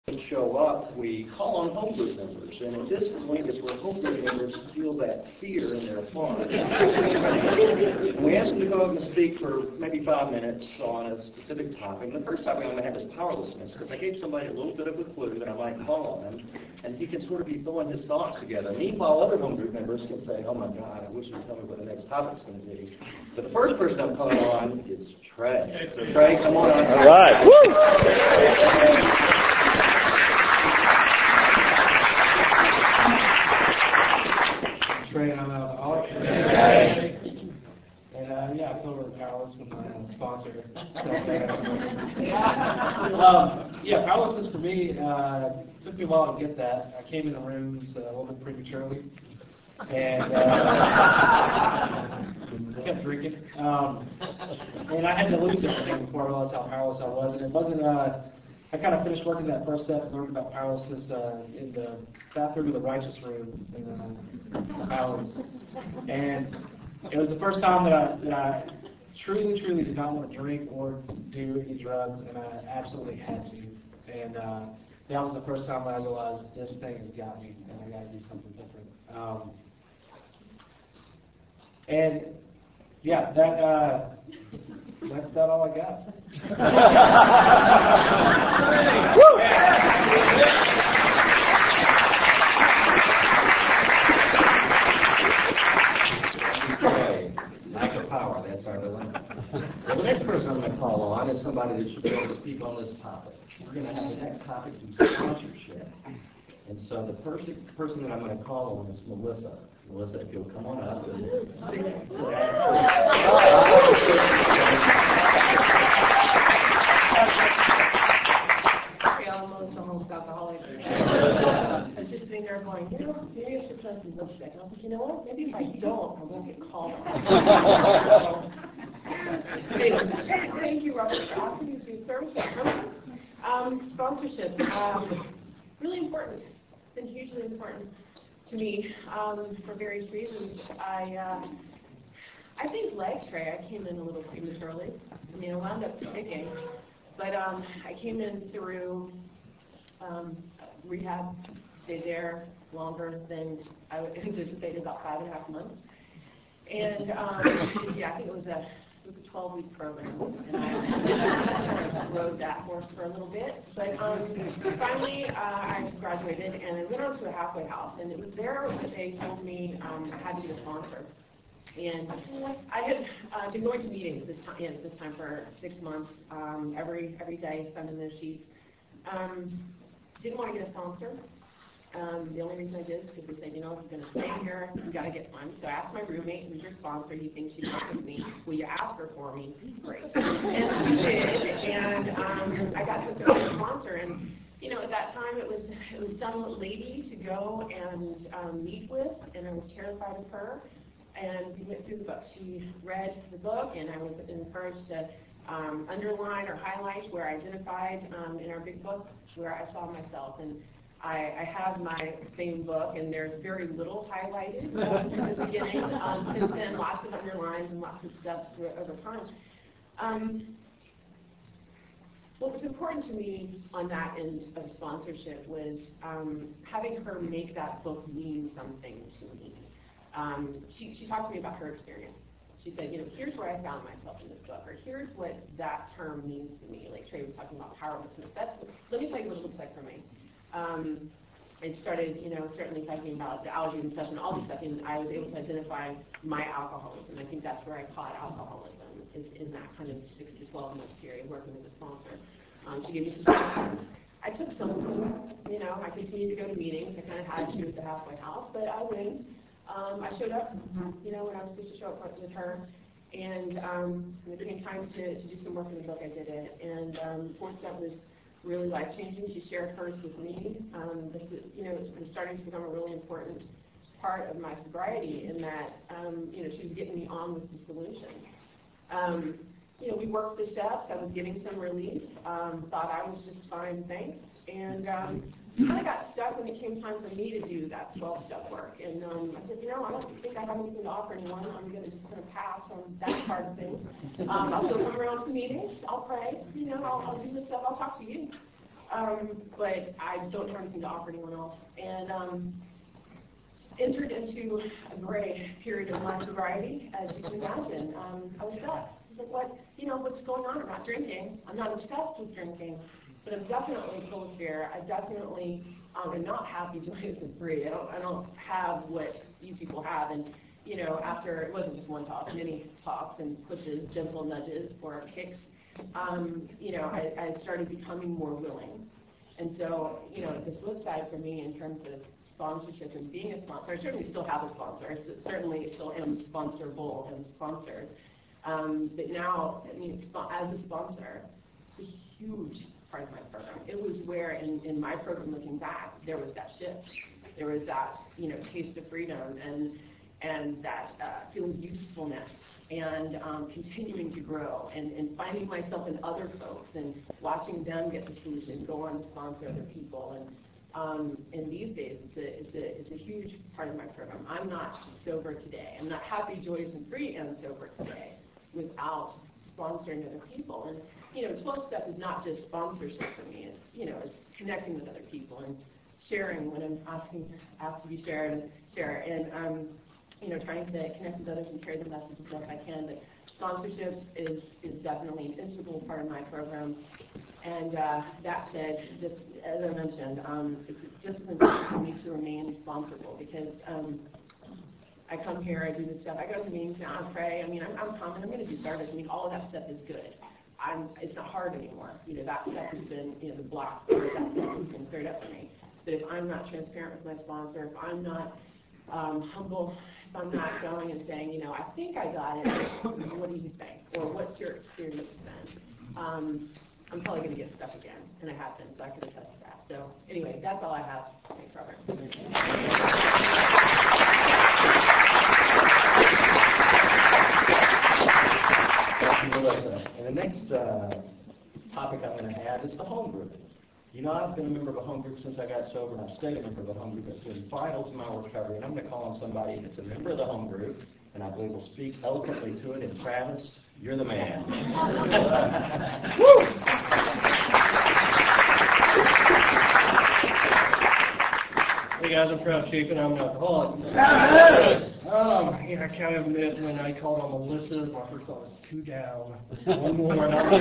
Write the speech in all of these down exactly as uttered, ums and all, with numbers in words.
show up, we call on home group members, and at this point is where home group members feel that fear in their heart. And we ask them to go up and speak for maybe five minutes on a specific topic. And the first topic I'm going to have is powerlessness, because I gave somebody a little bit of a clue that I might call on him, and he can sort of be throwing his thoughts together. Meanwhile, other home group members can say, oh my God, I wish you'd tell me what the next topic's going to be. So the first person I'm calling on is Trey. So Trey, come on on. All right. Woo! Trey, I'm out of the alcoholic. And uh, yeah, I feel really powerless with my uh, sponsor. um, yeah, powerlessness for me, uh, took me a while to get that. I came in the rooms uh, a little bit prematurely. And uh, kept drinking. Um, and I had to lose everything before I realized how powerless I was. And it wasn't, uh, I kind of finished working that first step and learned about powerlessness uh, in the bathroom of the righteous room in uh, Highlands. And it was the first time that I, that I truly, truly did not want to drink or do any drugs, and I absolutely had to. And uh, that was the first time that I realized this thing has got me, and I got to do something different. Um, and yeah, that uh, that's about all I got. Lack of power, that's our dilemma. Well, the next person I'm going to call on is somebody that should be able to speak on this topic. We're going to have the next topic be sponsorship. And so the person, person that I'm going to call on is Melissa. Melissa, if you'll come on up and speak to that. Hey, I'm Melissa, almost alcoholic. I was just sitting there going, you know, maybe I should try some lipstick. And I was like, you know what? Maybe if I don't, I won't get called on. Anyway, thank you, Robert, for asking me to serve that. Um, sponsorship, um, really important. It's been hugely important to me um, for various reasons. I uh, I think like Trey, I came in a little prematurely. I mean, I wound up sticking, but um, I came in through um, rehab, stayed there longer than I anticipated, about five and a half months. And um, yeah, I think it was a it was a twelve-week program, and I rode that horse for a little bit. But um, finally, uh, I graduated, and I went on to a halfway house, and it was there that they told me um, I had to get a sponsor. And I had uh, been going to meetings this time, yeah, this time for six months, um, every every day, sending those sheets. Um, didn't want to get a sponsor. Um, the only reason I did is because they said, you know, if you're going to stay here, you got to get one. So I asked my roommate, who's your sponsor, he thinks she works with me. Will you ask her for me? Great. And she did, and um, I got hooked up with a sponsor. And you know, at that time, it was it was some lady to go and um, meet with, and I was terrified of her. And we went through the book. She read the book, and I was encouraged to um, underline or highlight where I identified um, in our big book where I saw myself. And I, I have my same book, and there's very little highlighted um, in the beginning. Um, since then, lots of underlines and lots of stuff over time. Um, what was important to me on that end of sponsorship was um, having her make that book mean something to me. Um, she, she talked to me about her experience. She said, you know, here's where I found myself in this book, or here's what that term means to me. Like Trey was talking about powerlessness. That's what, let me tell you what it looks like for me. Um, I started, you know, certainly talking about the allergies and stuff and all this stuff, and I was able to identify my alcoholism. I think that's where I caught alcoholism, is in that kind of six to twelve month period working with a sponsor. Um, she gave me some tips. I took some of them, you know, I continued to go to meetings. I kind of had to at the halfway house, but I went. Um, I showed up, you know, when I was supposed to show up with her, and um, when it came time to, to do some work in the book, I did it. And um, the fourth step was really life-changing. She shared hers with me. Um, this, you know, it was starting to become a really important part of my sobriety in that, um, you know, she was getting me on with the solution. Um, you know, we worked the steps. I was getting some relief. Um, thought I was just fine, thanks. And um, I got stuck when it came time for me to do that twelve-step work. And um, I said, you know, I don't think I have anything to offer anyone. I'm going to just kind of pass on that part of things. Um, I'll still come around to meetings. I'll pray. You know, I'll, I'll do this stuff. I'll talk to you. um, but I don't have anything to offer anyone else. And um, entered into a gray period of my sobriety, as you can imagine. Um, I was stuck. I was like, what, you know, what's going on? I'm not drinking. I'm not obsessed with drinking, but I'm definitely full of fear. I definitely um, am not happy, joyous, and free. I don't, I don't have what you people have. And, you know, after, it wasn't just one talk, many talks and pushes, gentle nudges or kicks, um, you know, I, I started becoming more willing. And so, you know, the flip side for me in terms of sponsorship and being a sponsor, I certainly still have a sponsor. I certainly still am sponsorable and sponsored. Um, but now, I mean, as a sponsor, it's a huge part of my program. It was where, in, in my program, looking back, there was that shift. There was that, you know, taste of freedom and and that uh, feeling of usefulness and um, continuing to grow and, and finding myself in other folks and watching them get the solution, go on to sponsor other people. And um, and these days, it's a, it's, a, it's a huge part of my program. I'm not sober today. I'm not happy, joyous, and free and sober today without sponsoring other people. And, you know, twelve-step is not just sponsorship for me. It's, you know, it's connecting with other people and sharing when I'm asking, asked to be shared and share. And, um, you know, trying to connect with others and carry the message as best I can. But sponsorship is, is definitely an integral part of my program. And uh, that said, just as I mentioned, um, it's just as important for me to remain sponsorable because um, I come here, I do this stuff, I go to meetings now, I pray. I mean, I'm, I'm common, I'm going to do service. I mean, all of that stuff is good. I'm, it's not hard anymore. You know, that stuff has been, you know, the block, that stuff has been cleared up for me. But if I'm not transparent with my sponsor, if I'm not um, humble, if I'm not going and saying, you know, I think I got it, what do you think? Or what's your experience been? Um, I'm probably going to get stuck again, and I have been, so I can attest to that. So anyway, that's all I have. Thanks, Robert. Thank you, Melissa. And the next uh, topic I'm going to have is the home group. You know, I've been a member of a home group since I got sober, and I've stayed a member of a home group. It's been vital to my recovery, and I'm going to call on somebody that's a member of the home group, and I believe will speak eloquently to it. And Travis, you're the man. Hey guys, I'm Travis Chapin. I'm an alcoholic. Um, yeah, I kind of admit when I called on Melissa, my first thought was two down, one more. And I was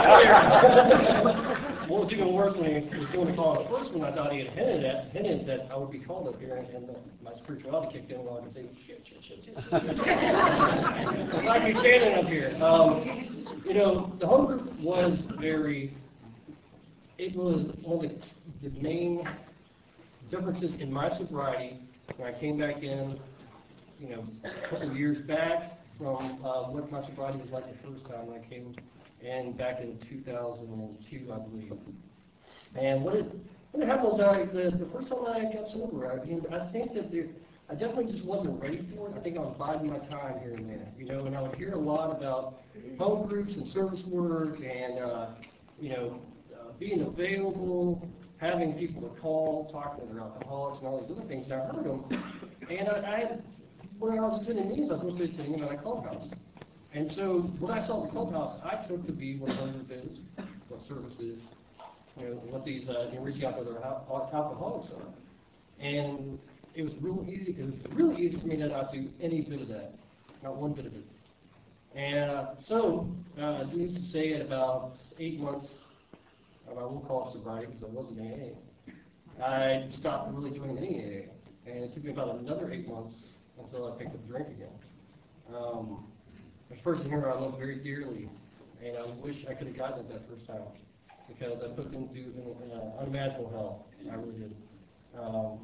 like, what was even worse when he was doing the call on the first one, I thought he had hinted at hinted that I would be called up here, and, and the, my spirituality kicked in, and I could say, shit, shit, shit, shit, shit, shit. It's like me standing up here. Um, you know, the home group was very. It was one of the, the main differences in my sobriety when I came back in, you know, a couple of years back from uh, what my sobriety was like the first time when I came in back in two thousand two, I believe. And what it, what it happened was I, the, the first time I got sober, I, mean, I think that there, I definitely just wasn't ready for it. I think I was biding my time here and there, you know, and I would hear a lot about home groups and service work and, uh, you know, uh, being available, having people to call, talking to their alcoholics and all these other things, and I heard them. And I, I had, when I was attending meetings, I was supposed to be attending them at a clubhouse. And so what I saw at the clubhouse, I took to be what home group is, what service is, you know, what these, uh, you know, reaching out to other al- alcoholics are. And it was real easy, it was really easy for me to not do any bit of that, not one bit of it. And uh, so, uh, needless to say, at about eight months, I won't call it sobriety because I wasn't A A. I stopped really doing any A A, and it took me about another eight months until I picked up drink again. Um, there's a person here I love very dearly, and I wish I could have gotten it that first time because I put them through an uh, unimaginable hell. I really did. Um,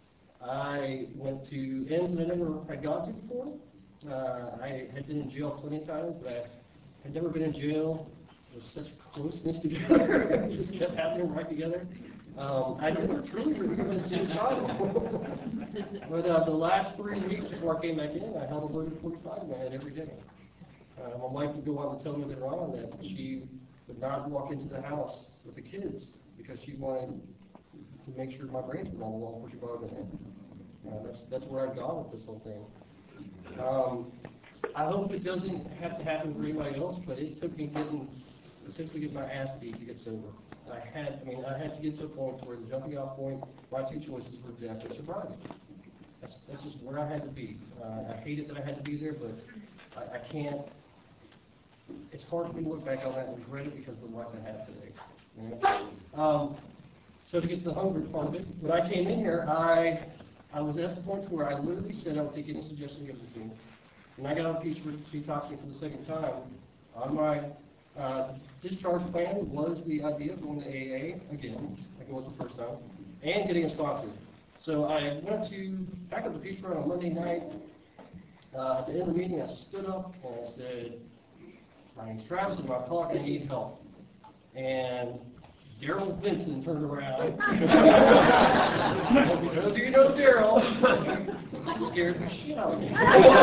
I went to ends that I never had gone to before. Uh, I had been in jail plenty of times, but I had never been in jail. With such closeness together, it just kept happening right together. Um, I never truly been suicidal. But uh, the last three weeks before I came back in, I held a loaded forty-five in my head every day. Uh, my wife would go on to tell me later on that she would not walk into the house with the kids because she wanted to make sure my brains were on the wall before she brought them in. Uh, that's that's where I've gone with this whole thing. Um, I hope it doesn't have to happen for anybody else, but it took me getting essentially get my ass beat to get sober. I had, I mean, I had to get to a point where the jumping off point, my two choices were death or sobriety. That's, that's just where I had to be. Uh, I hate it that I had to be there, but I, I can't, it's hard for me to look back on that and regret it because of the life I have today. You know? um, so to get to the hunger part of it, when I came in here, I I was at the point where I literally said I would take any suggestion given to me. When I got on peach for detoxing for the second time, on my uh, discharge plan was the idea of going to A A again, like it was the first time, and getting a sponsor. So I went to back up the peach run on Monday night. Uh, at the end of the meeting, I stood up and I said, "My name's Travis, and my talk, I need help." And Daryl Vincent turned around. Because you know Daryl, he scared the shit out of me.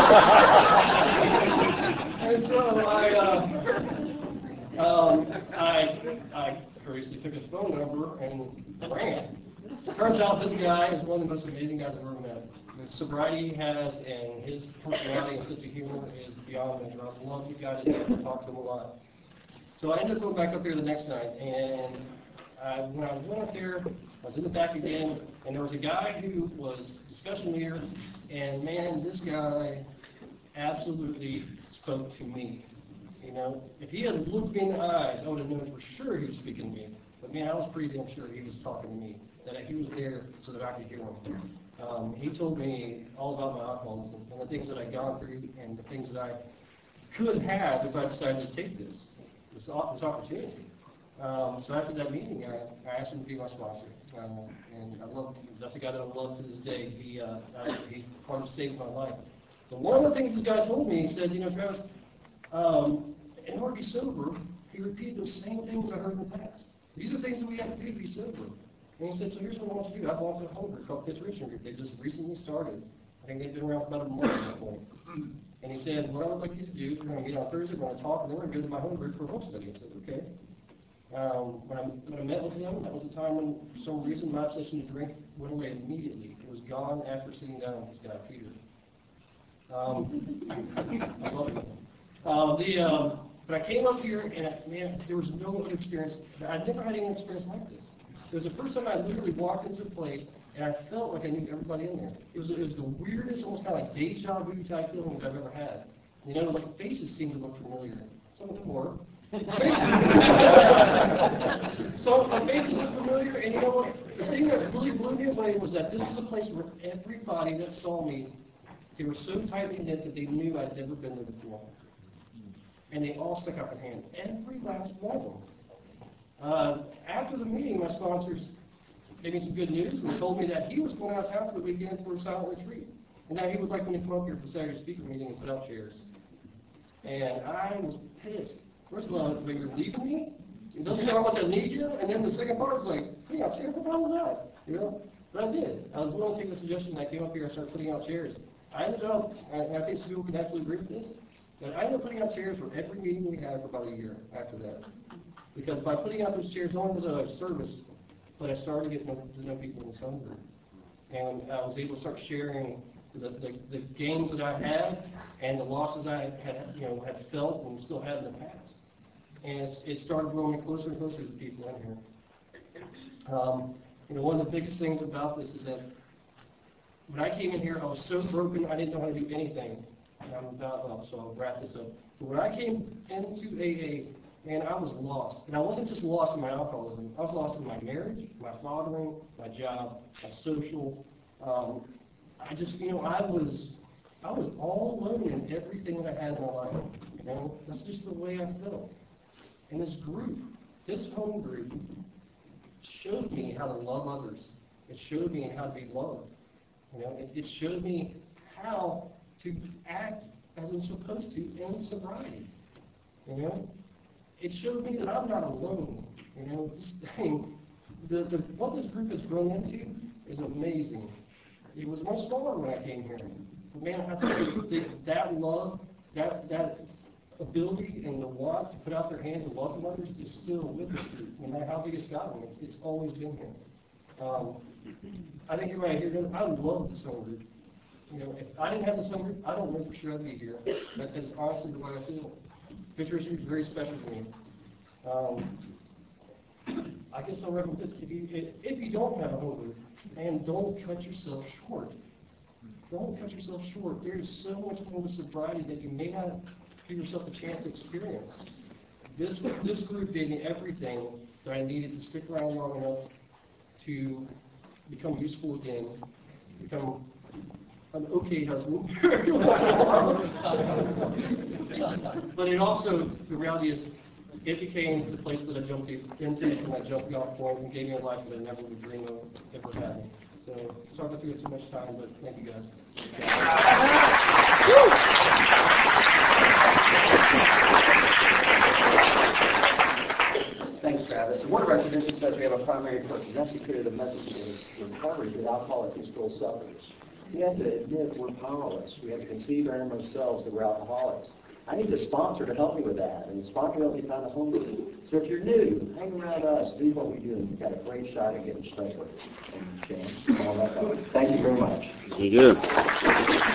And so I, uh, um, I, I courteously took his phone number and ran. Turns out this guy is one of the most amazing guys I've ever met. The sobriety he has and his personality and sense of humor is beyond measure. I love the guy to talk to him a lot. So I ended up going back up there the next night, and uh, when I went up there, I was in the back again, and there was a guy who was discussion leader, and man, this guy absolutely spoke to me. You know, if he had looked me in the eyes, I would have known for sure he was speaking to me. But man, I was pretty damn sure he was talking to me, that he was there so that I could hear him. Um, he told me all about my alcoholism and the things that I'd gone through and the things that I could have if I decided to take this, this, this opportunity. Um, so after that meeting, I, I asked him to be my sponsor, uh, and I love, that's a guy that I love to this day. He, uh, I, he's part of saving my life. But one of the things this guy told me, he said, you know, Travis, um, in order to be sober, he repeated those same things I heard in the past. These are things that we have to do to be sober. And he said, so here's what I want you to do. I belong to a home group called Pitts Richmond Group. They just recently started. I think they've been around for about a month at that point. And he said, what I would like you to do, we're going to meet on Thursday, we're going to talk, and then we're going to go to my home group for a home study. I said, okay. Um, when, I, when I met with him, that was the time when, for some reason, my obsession to drink went away immediately. It was gone after sitting down with this guy, Peter. Um, I love him. Uh, the, um, but I came up here, and I, man, there was no other experience. I'd never had any experience like this. It was the first time I literally walked into a place, and I felt like I knew everybody in there. It was, it was the weirdest, almost kind of like deja vu type feeling that I've ever had. You know, like faces seemed to look familiar. Some of them were. So my faces looked familiar, and you know what? The thing that really blew me away was that this was a place where everybody that saw me, they were so tightly knit that they knew I'd never been there before. And they all stuck out their hand. Every last one of them. Uh, after the meeting, my sponsors gave me some good news and told me that he was going out of town for the weekend for a silent retreat. And that he would like me to come up here for the Saturday speaker meeting and put out chairs. And I was pissed. First of all, like, you're leaving me? It doesn't know how much I need you. And then the second part was like, putting out chairs? What the hell was that? You know? But I did. I was willing to take the suggestion. I came up here and started putting out chairs. I ended up, and I think some people can actually agree with this, that I ended up putting out chairs for every meeting we had for about a year after that. Because by putting out those chairs, not only was it a service, but I started getting to know, to know people in this home group. And I was able to start sharing the, the, the gains that I had and the losses I had, you know, had felt and still had in the past. And it's, it started growing closer and closer to the people in here. Um, you know, one of the biggest things about this is that when I came in here, I was so broken, I didn't know how to do anything. And I'm about, well, so I'll wrap this up. But when I came into A A, man, I was lost. And I wasn't just lost in my alcoholism. I was lost in my marriage, my fathering, my job, my social. Um, I just, you know, I was, I was all alone in everything that I had in my life. You know, that's just the way I felt. And this group, this home group, showed me how to love others. It showed me how to be loved. You know, it, it showed me how to act as I'm supposed to in sobriety. You know, it showed me that I'm not alone. You know, this thing, the, the, what this group has grown into is amazing. It was much smaller when I came here. But man, I tell you, the, that love, that that ability and the want to put out their hands and welcome others is still with this group. No matter how big it's gotten, it's, it's always been here. Um, I think everybody here knows I love this home group. You know, if I didn't have this home group, I don't know for sure I'd be here. That, that is honestly the way I feel. Pitts Richmond is very special to me. Um, I guess I'll recommend this, if you, if you don't have a home group, and don't cut yourself short. Don't cut yourself short. There's so much more to sobriety that you may not give yourself a chance to experience. This, this group gave me everything that I needed to stick around long enough to become useful again, become an okay husband. But it also, the reality is, it became the place that I jumped into from that jumping off point and gave me a life that I never would dream of ever having. So, sorry if I took up too much time, but thank you guys. Thanks, Travis. And one of our traditions says we have a primary purpose. That's to create a message of recovery that alcoholics and still suffers. We have to admit we're powerless. We have to conceive in ourselves that we're alcoholics. I need a sponsor to help me with that, and the sponsor helps me find a home group. So if you're new, hang around us, do what we do, and you've got a great shot at getting straight with it. And James, come on back up. Thank you very much. You do.